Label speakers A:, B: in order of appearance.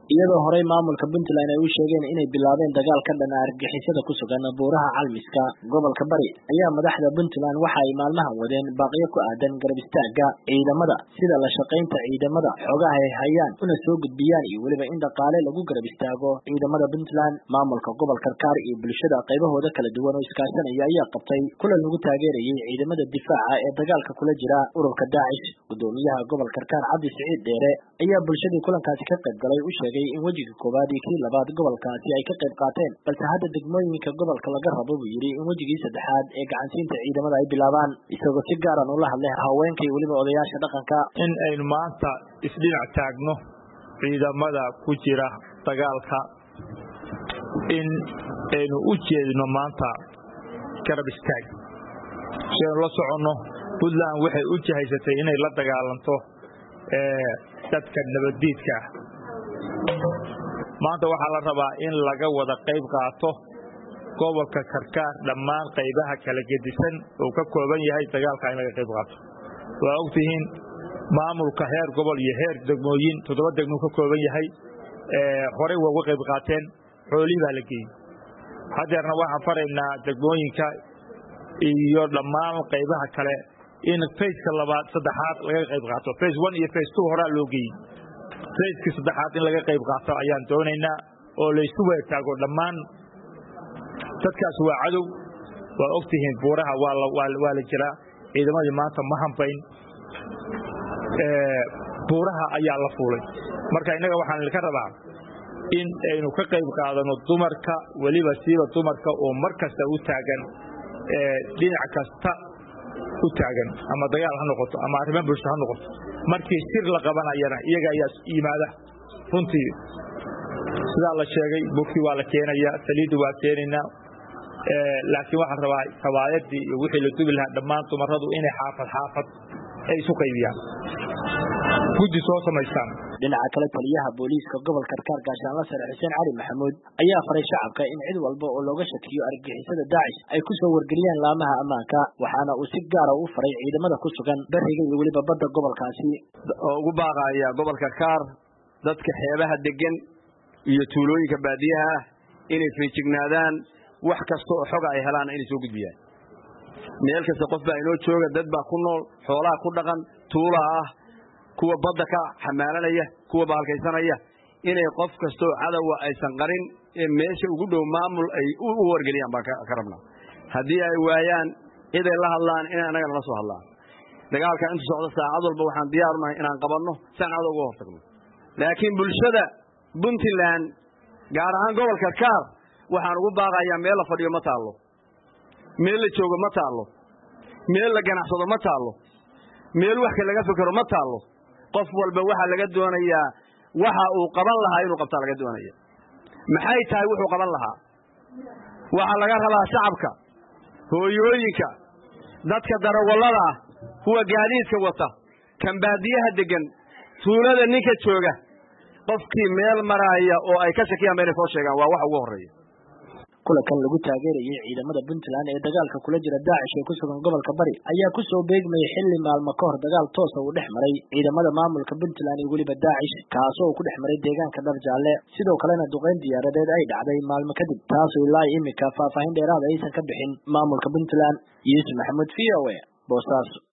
A: iyadoo horey maamulka Puntland ay u sheegeen inay bilaabeen dagaal ka dhan ah argagixisada ku sugan buuraha Calmiska gobolka Bari ayaa madaxda Puntland waxa ay maalmahan wadeen baaqiyo ku aadan garab istaaga ciidamada sida la shaqeynta ciidamada xogaha ay hayaan una soo gudbiyaan iyo waliba in dhaqaale lagu garab istaago ciidamada Puntland maamulka gobolka Karkar iyo bulshada qaybahooda kala duwan oo iskaashanaya ayaa qabtay kulan lagu taageerayay ciidamada difaaca ee dagaalka kula jira ururka Daesh gudoomiyaha gobolka Karkar Cabdi Saciid Dheere ayaa bulshadii kulankaasi ka qayb galay u sheegay in wajiga koobaad iyo kii labaad gobolkaasi ay ka qayb qaateen balse hadda degmooyinka gobolka laga rabo buu yiri in wajigii saddexaad ee gacansiinta ciidamada ay bilaabaan isagoo si gaar ah ula hadlay haweenka iyo waliba odayaasha dhaqanka
B: in aynu maanta isdhinac taagno ciidamada ku jira dagaalka in aynu u jeedino maanta garab istaag si aan la socono Puntland waxay u jihaysatay inay la dagaalanto dadka nabadiidka maanta waxaa la rabaa in laga wada qayb qaato gobolka Karkar dhammaan qaybaha kala gedisan oo ka kooban yahay dagaalka in laga qayb qaato waa ogtihiin maamulka heer gobol iyo heer degmooyin 7 degmo ka kooban yahay hore uga qayb qaateen xoolii baa la geeyay hadeerna waxaan faraynaa degmooyinka iyo dhammaan qaybaha kale in phase labaad saddexaad laga qayb qaato phase 1 iyo phase 2 hore loo geeyay phase saddexaad in laga qayb qaato ayaan doonaynaa oo la isku weertaago dhammaan dadkaas waa cadow waa ogtihiin buuraha waa la jira ciidamadii maanta ma hambayn buuraha ayaa la fuulay marka inaga waxaan ka rabaa in aynu ka qayb qaadano dumarka waliba siiba dumarka oo markasta u taagan dhinac kasta u taagan ama dagaal ha noqoto ama arrimo bulsho ha noqoto markii sir la qabanayana iyaga ayaa yimaada runtii sida la sheegay buki waa la keenaya saliid waa keenina laakiin waxaan rabaa qabaayadii iyo wixii la dubi lahaa dhammaan dumaradu inay xaafad ay isu qaybiyaan guddi soo samaystaan
A: dhinaca kale taliyaha booliiska gobolka Karkar gaashaanle sare Xuseen Cali Maxamuud ayaa faray shacabka in cid walba oo looga shakiyo argagixisada Daesh ay ku soo wargeliyaan laamaha ammaanka waxaana uu si gaar ah u faray ciidamada ku sugan bariga iyo waliba badda gobolkaasi
C: oo ugu baaqaya gobolka Karkar dadka xeebaha degan iyo tuulooyinka baadiyaha inay feejignaadaan wax kasta oo xog ay helaan inay soo gudbiyaan meel kasta qof baa inoo jooga dad baa ku nool xoolaha ku dhaqan tuula ah kuwa badda ka xamaalanaya kuwa baalkaysanaya inay qof kasto cadow aysan qarin ee meesha ugu dhow maamul ay u wargeliyaan baa ka rabnaa hadii ay waayaan iday la hadlaan in anaga la soo hadlaan dagaalka inta socda saacad walba waxaan diyaar u nahay inaan qabanno saacad ugu hortagno laakiin bulshada Puntland gaar ahaan gobolka Karkar waxaan ugu baaqayaa meel la fadhiyo ma taalo meel la joogo ma taalo meel la ganacsado ma taalo meel wax kale laga fikiro ma taalo qof walba waxa laga doonayaa waxa uu qaban lahaa inuu qabta laga doonaya maxay tahay wuxuu qaban lahaa waxa laga rabaa shacabka hooyooyinka dadka darawalada kuwa gaadiidka wata kan baadiyaha degan tuulada ninka jooga qofkii meel maraya oo ay ka shakiyaan meel soo sheegan waa wax ugu horeeya
A: kulankan lagu taageerayay ciidamada Puntland ee dagaalka kula jira Daesh ee ku sugan gobolka Bari ayaa ku soo beegmay xilli maalmo ka hor dagaal toos ah u dhexmaray ciidamada maamulka Puntland iyo waliba Daesh kaasoo ku dhexmaray deegaanka Darjaalle sidoo kalena duqeyn diyaaradeed ay dhacday maalmo kadib taasoo ilaa imika faahfaahin dheeraad ah aysan ka bixin maamulka Puntland Yusuf Maxamed VOA Boosaaso